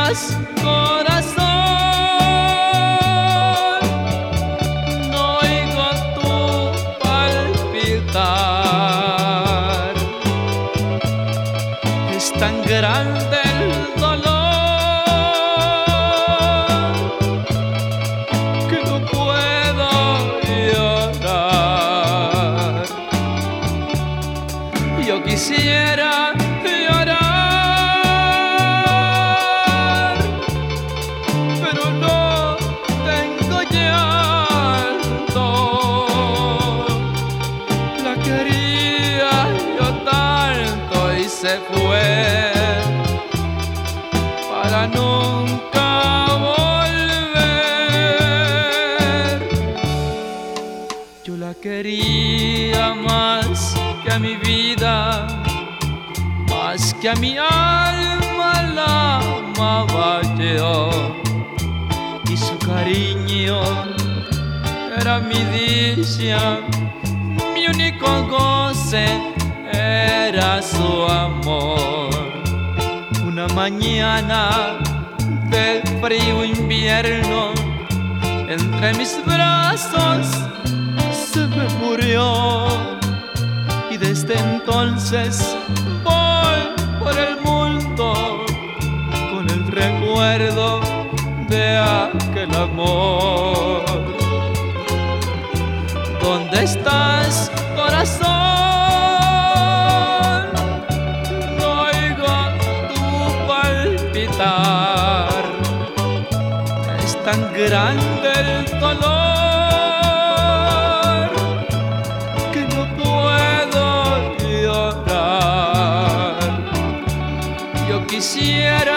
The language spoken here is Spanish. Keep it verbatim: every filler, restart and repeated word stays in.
estás, corazón? No oigo tu palpitar. Es tan grande el dolor que no puedo llorar. Yo quisiera llorar, pero no tengo llanto. La quería yo tanto y se fue para nunca volver. Yo la quería más que a mi vida, más que a mi alma la amaba yo, y su cariño era mi dicha, mi único goce era su amor. Una mañana de frío invierno, entre mis brazos se me murió, y desde entonces voy por el mundo con el recuerdo de aquel amor. ¿Dónde estás, corazón? No oigo tu palpitar. Es tan grande el dolor que no puedo llorar. Yo quisiera